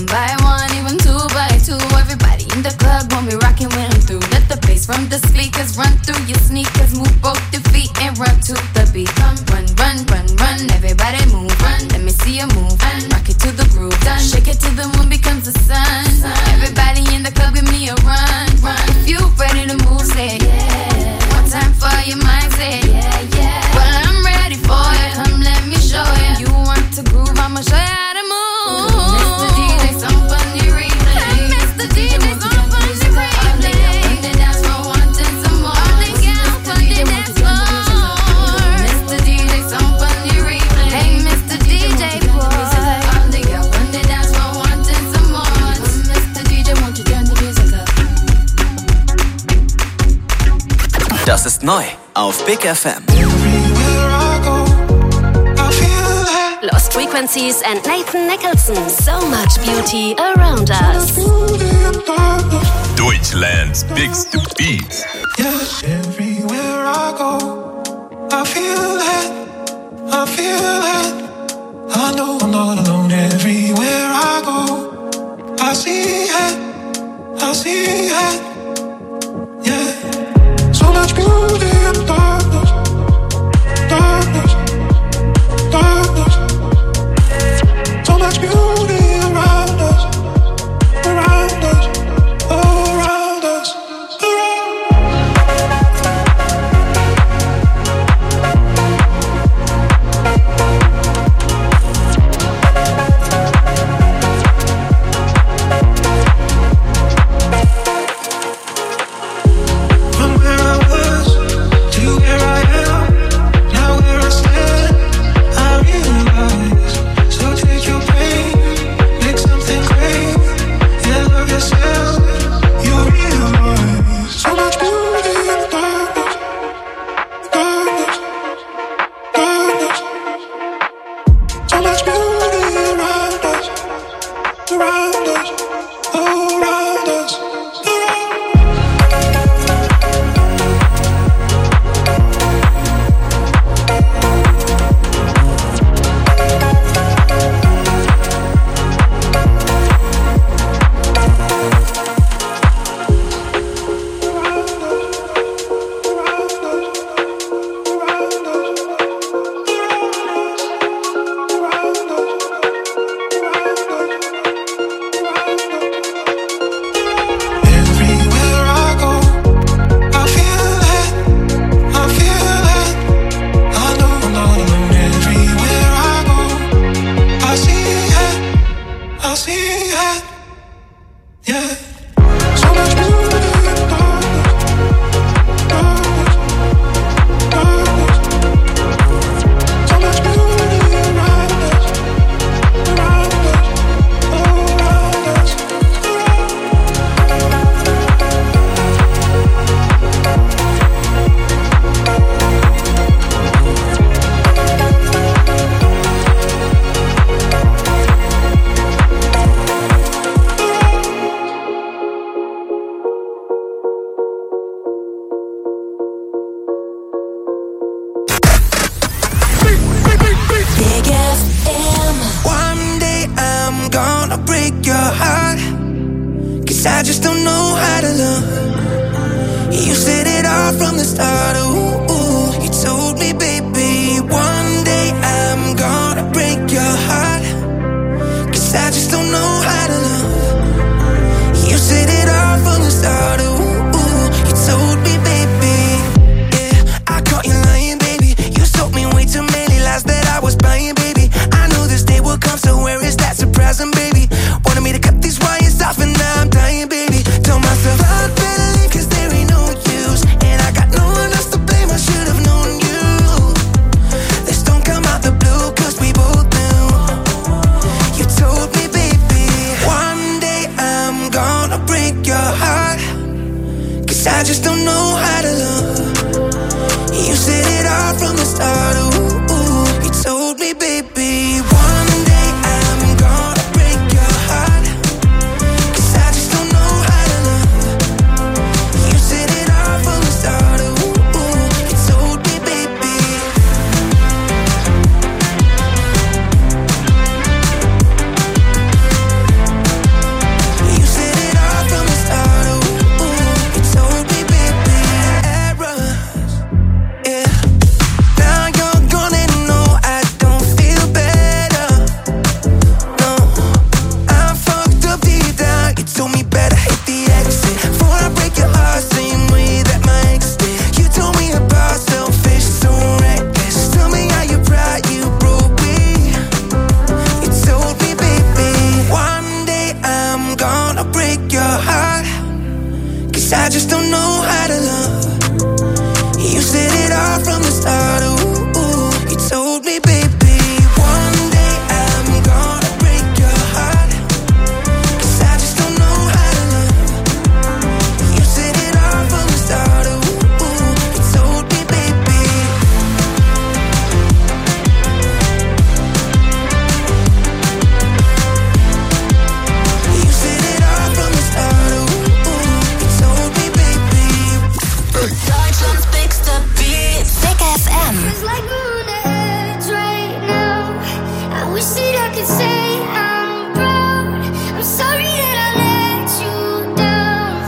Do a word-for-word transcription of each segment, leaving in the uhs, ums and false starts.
by one, even two by two. Everybody in the club when we rockin' when I'm through. Let the bass from the speakers run through your sneakers. Move both your feet and run to the beat. Come run, run, run, run. Everybody move, run. Let me see you move. Run. Rock it to the groove. Done. Shake it till the moon becomes the sun. sun. Everybody in the club, give me a run, run. If you ready to move, say yeah. One time for your mind, say yeah, yeah. Well, I'm ready for it. Come, let me show you. You want to groove? I'ma show you how to move. Mister D J, some funny replay. Mister D J, some funny replay. All the girls on the dance floor wanting some more. All the girls on the dance floor. Mister D J, some funny replay. Hey, Mister D J, boy. All the girls on the dance floor wanting some more. Mister D J, won't you turn the music up? Das ist neu auf Big F M. Lost Frequencies and Nathan Nicholson. So much beauty around us. Deutschland's biggest beats. Yes, everywhere I go, I feel it, I feel it. I know I'm not alone. Everywhere I go, I see it, I see it. Yeah, so much beauty in darkness, darkness, darkness. So much beauty around us, around us, around us, from where I was to where I am, now where I stand, I realize. So take your pain, make something great, and love yourself. You realize so much beauty in darkness, darkness, darkness. So much beauty around us, around us, around us. Myself, I'd better leave 'cause there ain't no use, and I got no one else to blame. I 'cause I just don't know how to love. You said it all from the start, ooh, ooh. You told me, baby, one day I'm gonna break your heart, 'cause I just don't know how to love. You said it all from the start, ooh, ooh. You told me, baby. You said it all from the start, ooh, ooh. You told me, baby. Deutschlands bigste Beats. Big F M. It's like we're on the edge right now. I wish that I could say I'm proud. I'm sorry that I let you down.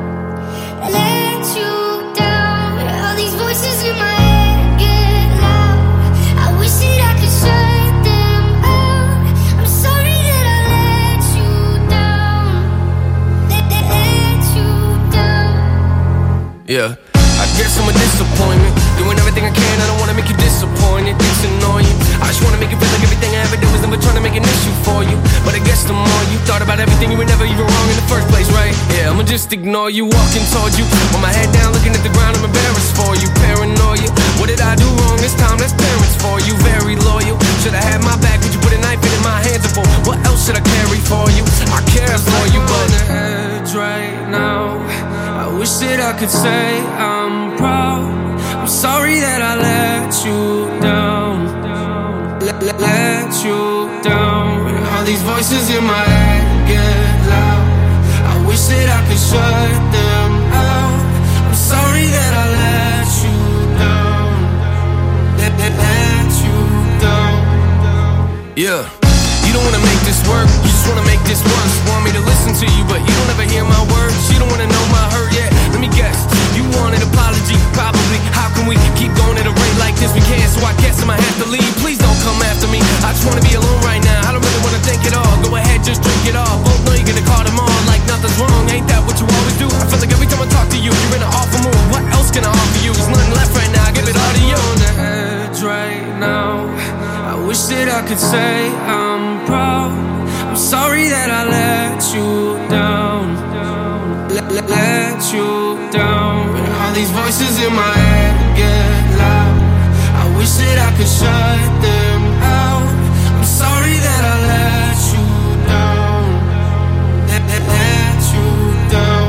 Let you down. All these voices in my head get loud. I wish that I could shut them out. I'm sorry that I let you down. Let, let, let you down. Yeah, I guess I'm a disappointment. Doing everything I can, I don't wanna make you disappointed. It's annoying. I just wanna make it feel like everything I ever did was never trying to make an issue for you. But I guess the more you thought about everything, you were never even wrong in the first place, right? Yeah, I'ma just ignore you, walking towards you, with my head down, looking at the ground. I'm embarrassed for you, paranoia. What did I do wrong this time? That's parents for you, very loyal. Should I have my back? Would you put a knife in my hands? For what else should I carry for you? I care for you, but on the edge right now. I wish that I could say I'm proud. I'm sorry that I let you down. Let, let, let you down. All these voices in my head get loud. I wish that I could shut them out. I'm sorry that I let you down. Let, let, let you down. Yeah. You don't wanna make this work, you just wanna make this worse. Want me to listen to you, but you don't ever hear my words. You don't wanna know my hurt yet. Let me guess, you want an apology, probably. How can we keep going at a rate like this? We can't, so I guess I might have to leave. Please don't come after me, I just wanna be alone right now. I don't really wanna think at all, go ahead, just drink it all. Both know you're gonna call them on like nothing's wrong. Ain't that what you always do? I feel like every time I talk to you, you're in an awful mood. What else can I offer you? There's nothing left right now, I give it all to you. On the edge right now, I wish that I could say I'm proud. I'm sorry that I let you down. Let, let, let you down. All these voices in my head get loud. I wish that I could shut them out. I'm sorry that I let you down. Let, let, let you down.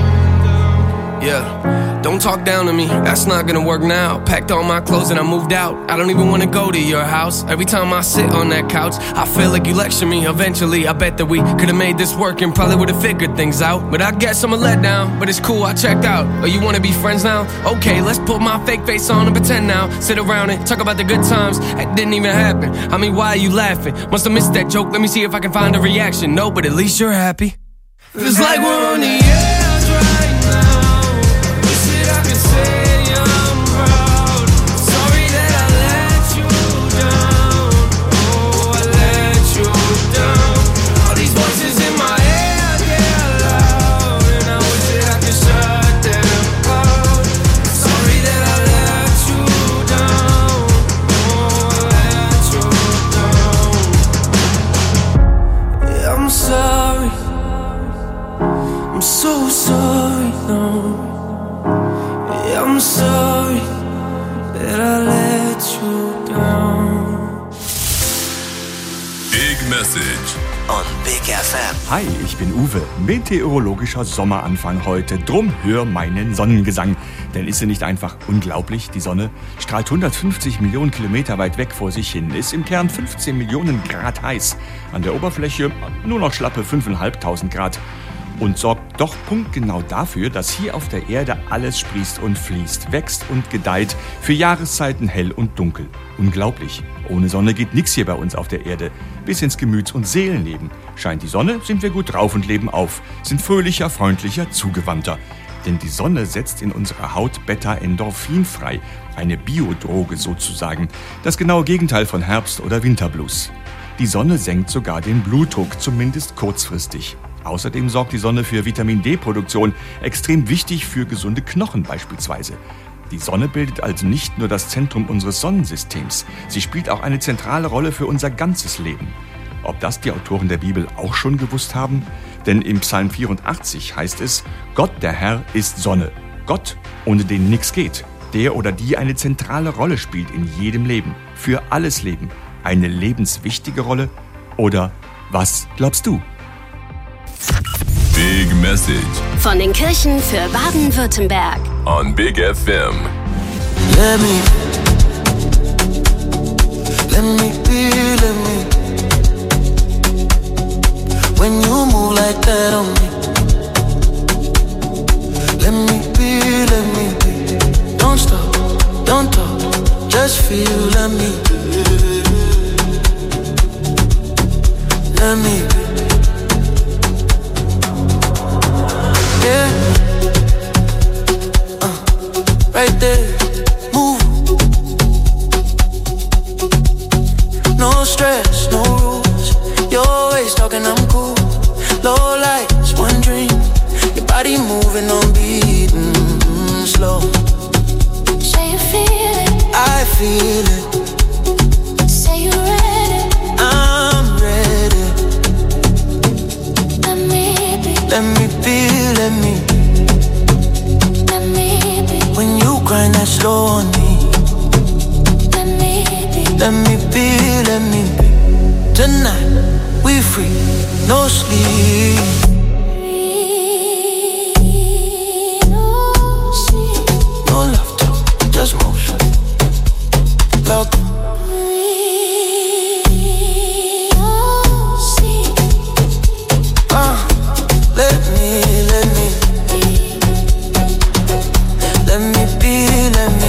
Yeah. Don't talk down to me, that's not gonna work now. Packed all my clothes and I moved out. I don't even wanna go to your house. Every time I sit on that couch, I feel like you lecture me. Eventually, I bet that we could've made this work and probably would've figured things out. But I guess I'm a letdown, but it's cool, I checked out. Oh, you wanna be friends now? Okay, let's put my fake face on and pretend now. Sit around and talk about the good times that didn't even happen. I mean, why are you laughing? Must've missed that joke, let me see if I can find a reaction. No, but at least you're happy. Feels like we're on the edge right now. Say I'm proud. Sorry that I let you down. Oh, I let you down. All these voices in my head get loud, and I wish that I could shut them out. Sorry that I let you down. Oh, I let you down. Yeah, I'm sorry. I'm so sorry now. I'm sorry that I let you down. Big Message on Big F M. Hi, ich bin Uwe. Meteorologischer Sommeranfang heute. Drum hör meinen Sonnengesang. Denn ist sie nicht einfach unglaublich? Die Sonne strahlt hundertfünfzig Millionen Kilometer weit weg vor sich hin, ist im Kern fünfzehn Millionen Grad heiß, an der Oberfläche nur noch schlappe fünftausendfünfhundert Grad. Und sorgt doch punktgenau dafür, dass hier auf der Erde alles sprießt und fließt, wächst und gedeiht, für Jahreszeiten hell und dunkel. Unglaublich. Ohne Sonne geht nix hier bei uns auf der Erde. Bis ins Gemüts- und Seelenleben. Scheint die Sonne, sind wir gut drauf und leben auf, sind fröhlicher, freundlicher, zugewandter. Denn die Sonne setzt in unserer Haut Beta-Endorphin frei, eine Biodroge sozusagen, das genaue Gegenteil von Herbst- oder Winterblues. Die Sonne senkt sogar den Blutdruck, zumindest kurzfristig. Außerdem sorgt die Sonne für Vitamin-D-Produktion, extrem wichtig für gesunde Knochen beispielsweise. Die Sonne bildet also nicht nur das Zentrum unseres Sonnensystems, sie spielt auch eine zentrale Rolle für unser ganzes Leben. Ob das die Autoren der Bibel auch schon gewusst haben? Denn im Psalm vierundachtzig heißt es, Gott, der Herr, ist Sonne. Gott, ohne den nichts geht. Der oder die eine zentrale Rolle spielt in jedem Leben. Für alles Leben. Eine lebenswichtige Rolle? Oder was glaubst du? Big Message Von den Kirchen für Baden-Württemberg. on Big F M. Let me, let me be, let me. When you move like that on me, let me be, let me be. Don't stop, don't talk, just feel, let me. Let me be. Yeah, uh, right there, move. No stress, no rules. You're always talking, I'm cool. Low lights, one dream. Your body moving on beat, mm-hmm, slow. Say you feel it, I feel it. say you ready. I'm ready. Let me be, Let me be, let me. let me be, When you grind that slow on me, let me be. let me be, let me be. Tonight, we free, no sleep. No love talk, just motion. Loud. Uh, let me, let me, let me be, let me.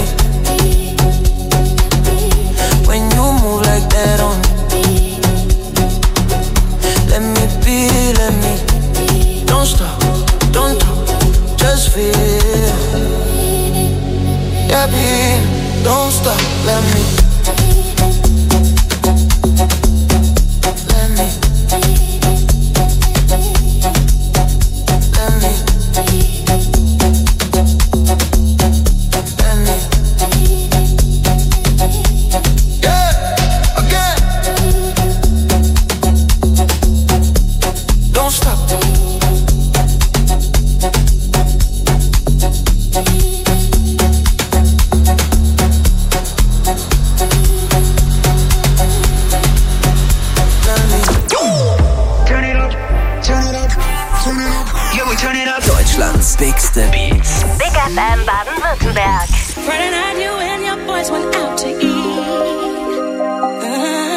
When you move like that on me, let me be, let me. Don't stop, don't talk, just feel. Yeah, be, don't stop, let me. Let me. Let me. Let me. Yeah, again. Don't stop. Deutschlands bigste Beats. Big F M Baden-Württemberg. Friday night, you and your boys went out to eat. Uh-huh.